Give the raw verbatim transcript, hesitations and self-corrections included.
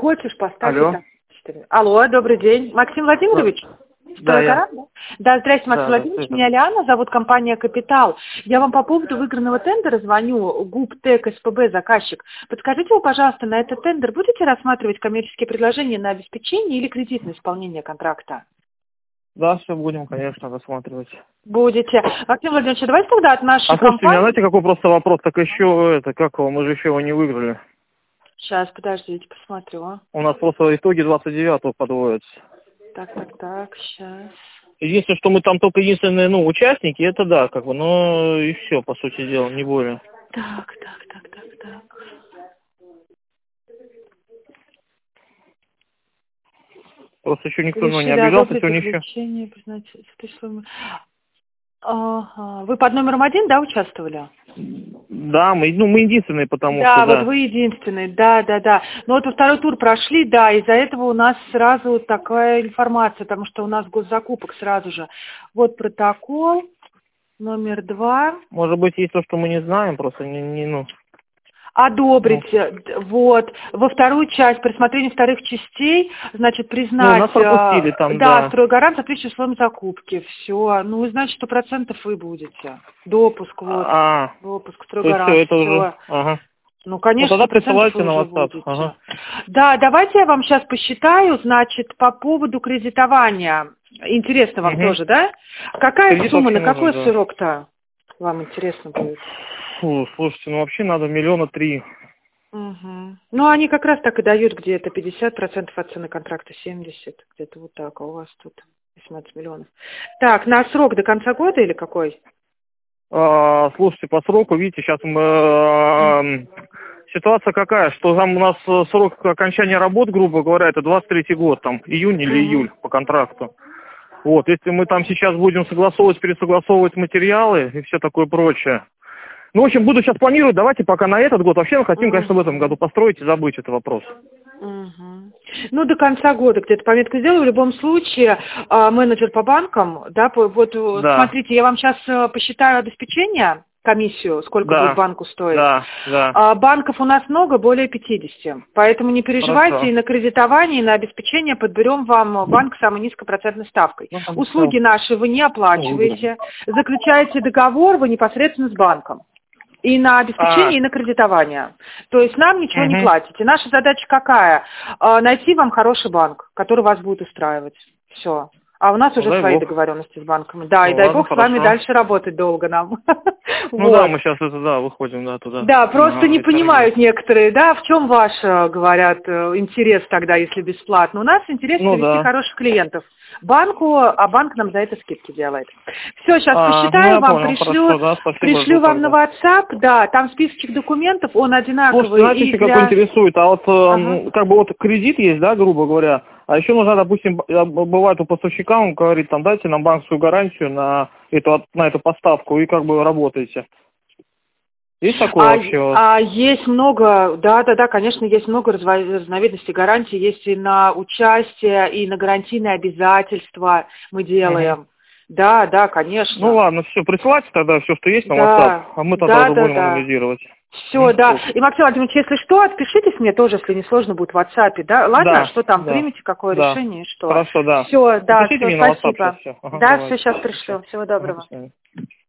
хочешь, поставь. Алло. Это. Алло, добрый день. Максим Владимирович? Да, я. Да, здрасте, Максим Да, Владимирович, да, меня Лиана, зовут компания «Капитал». Я вам по поводу выигранного тендера звоню, ГУП ТЭК СПБ заказчик. Подскажите вы, пожалуйста, на этот тендер будете рассматривать коммерческие предложения на обеспечение или кредитное исполнение контракта? Да, все будем, конечно, рассматривать. Будете. Максим Владимирович, давайте тогда от нашей А слушайте, компании... меня знаете, какой просто вопрос? Так еще, это, как его, мы же еще его не выиграли. Сейчас, подождите, посмотрю. А. У нас просто итоги двадцать девятого подводятся. Так, так, так, сейчас... Единственное, что мы там только единственные, ну, участники, это да, как бы, но и все, по сути дела, не более. Так, так, так, так, так. Просто еще никто ну, не Решили обижался, одобрить сегодня еще. заключение, признать специальным- Ага. Вы под номером один, да, участвовали? Да, мы, ну, мы единственные, потому Да, что, вот да. вы единственный, да, да, да. Но вот во второй тур прошли, да, из-за этого у нас сразу вот такая информация, потому что у нас госзакупок сразу же. Вот протокол, номер два. Может быть, есть то, что мы не знаем, просто не, не ну. Одобрите, д- вот, во вторую часть, при рассмотрении вторых частей, значит, Ну, признать, нас пропустили там, да, да. стройгарант, соответствующий условиям закупки, все, ну, значит, сто процентов вы будете, допуск, вот, А, допуск, то есть все, стройгарант, это уже, все. ага. Ну, Ну, конечно, тогда сто процентов присылайте вы на уже WhatsApp, будете. ага. Да, давайте я вам сейчас посчитаю, значит, по поводу кредитования. Интересно вам Угу. тоже, да? Какая Кредит сумма, вообще на какой нужен, да. срок-то вам интересно будет? Фу, слушайте, ну вообще надо миллиона три. Угу. Ну, они как раз так и дают где-то пятьдесят процентов от цены контракта, семьдесят процентов, где-то вот так, а у вас тут восемнадцать миллионов. Так, на срок до конца года или какой? А, слушайте, по сроку, видите, сейчас мы, а, ситуация какая, что там у нас срок окончания работ, грубо говоря, это двадцать третий год, там, июнь или Угу. июль по контракту. Вот, если мы там сейчас будем согласовывать, пересогласовывать материалы и все такое прочее. Ну, в общем, буду сейчас планировать, давайте пока на этот год. Вообще мы хотим, Угу. конечно, в этом году построить и забыть этот вопрос. Угу. Ну, до конца года где-то пометку сделаю. В любом случае, а, менеджер по банкам, да, по- вот э, Да, смотрите, я вам сейчас посчитаю обеспечение, комиссию, сколько будет да, банку стоить. да, да. А, банков у нас много, более пятидесяти. Поэтому не переживайте, Хорошо. и на кредитование, и на обеспечение подберем вам банк с самой низкопроцентной ставкой. Ну, хорошо. Услуги наши вы не оплачиваете, заключаете договор вы непосредственно с банком. И на обеспечение, А, и на кредитование. То есть нам ничего не угу. платите. Наша задача какая? А, найти вам хороший банк, который вас будет устраивать. Все. А у нас Ну, уже дай свои бог. договоренности с банками. Да, Ну, и дай ладно, бог с вами хорошо. дальше работать долго нам. Ну да, Вот. мы сейчас это, да, выходим, да, туда. Да, просто на не эти торги. понимают некоторые, да, в чем ваш, э, говорят, э, интерес тогда, если бесплатно. У нас интерес Ну привести да. хороших клиентов банку, а банк нам за это скидки делает. Все, сейчас А, ну посчитаю я вам, понял, пришлю, хорошо, да, спасибо, пришлю жду вам на тогда. WhatsApp, да, там списочек документов, он Слушайте, одинаковый знаете, и еще для... какой интересует, а вот, э, Ага. как бы вот кредит есть, да, грубо говоря, а еще нужно, допустим, б- э, бывает у поставщика, он говорит, там, дайте нам банковскую гарантию на эту, на эту поставку и как бы работаете. Есть такое А, вообще у вас? а есть много, да, да, да, конечно, есть много разво- разновидностей гарантий, есть и на участие, и на гарантийные обязательства мы делаем. Угу. Да, да, конечно. Ну ладно, все, присылайте тогда все, что есть на Да, WhatsApp, а мы тогда да, уже да, будем да. анализировать. Все, М? да. И, Максим Владимирович, если что, отпишитесь мне тоже, если не сложно будет в WhatsApp, да? Ладно, Да, что там, да, примите какое да. решение и что. Хорошо, да. Все, да, Напишите все, мне на WhatsApp сейчас спасибо. все. Ага, Да, все, давайте. сейчас Всё. пришлю. Всего Ага, до доброго. свидания.